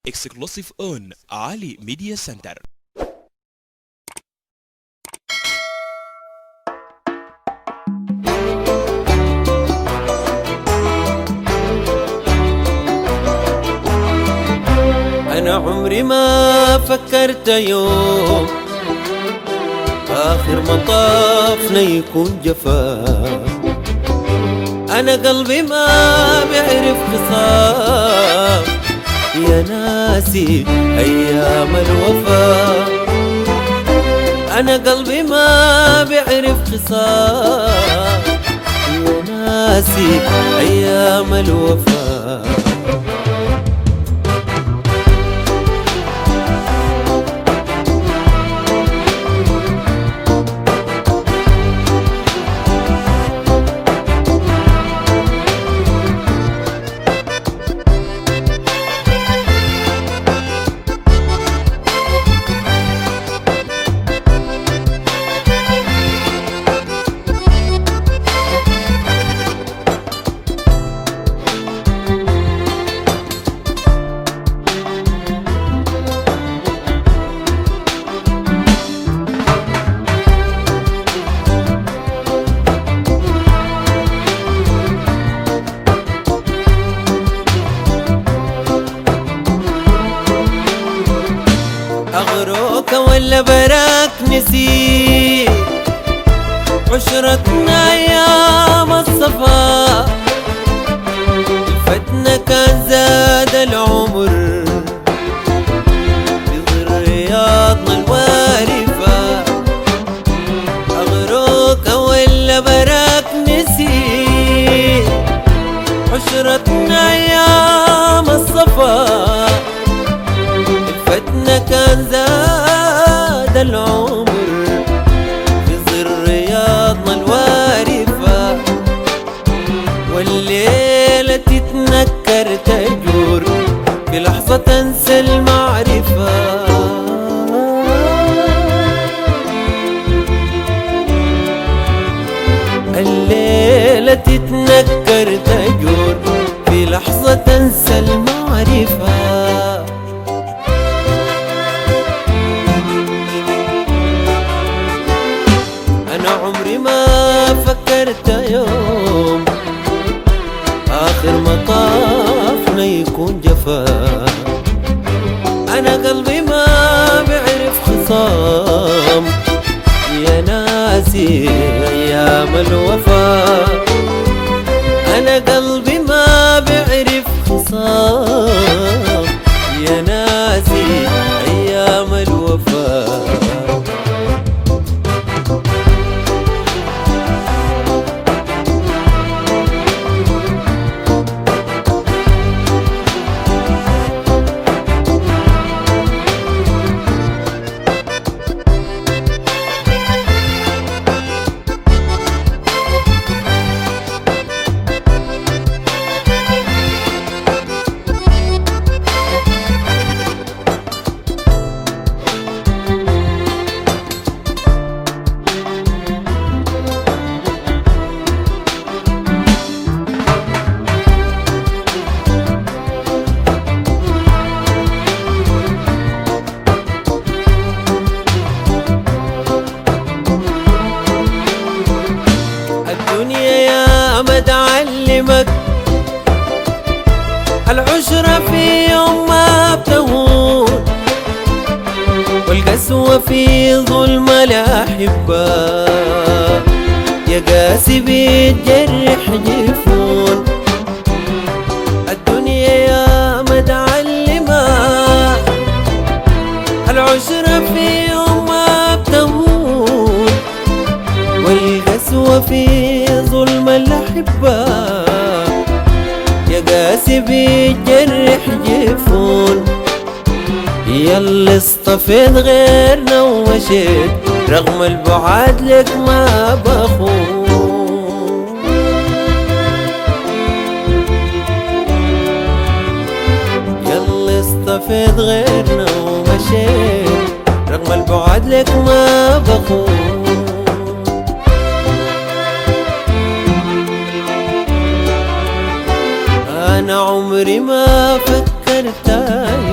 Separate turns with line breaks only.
exclusive on Ali Media Center.
أنا عمري ما فكرت يوم آخر مطافنا يكون جفا. أنا قلبي ما بيعرف خصام يا ناسي أيام الوفا. أنا قلبي ما بيعرف خصام يا ناسي أيام الوفا. أغروك ولا براك نسيت عشرتنا أيام الصفا. الفتنة كان زاد العمر بظل رياضنا الوارفة. أغروك ولا براك نسيت عشرتنا أيام الصفا. الفتنة كان زاد العمر في ظل رياضنا الوارفة. والليلة تتنكر تجور في لحظة تنسى المعرفة. الليلة تتنكر تجور في لحظة تنسى المعرفة. أنا عمري ما فكرت يوم آخر مطافنا يكون جفا. أنا قلبي ما بيعرف خصام يا ناسي أيام الوفا. أنا قلبي ما بيعرف خصام يا ناسي أيام الوفا. الدنيا يا ما تعلمك العشرة في يوم ما بتهون. والقسوة في ظلم الأحبة يا قاسي بتجرح جفون. الدنيا يا ما تعلمك العشرة في يوم ما بتهون. والقسوة في ظلم الأحبة يا قاسي بيجرح جفون. ياللي اصطفيت غيرنا ومشيت رغم البعاد لك ما بخون. ياللي اصطفيت غيرنا ومشيت رغم البعاد لك ما بخون. أنا عمري ما فكرت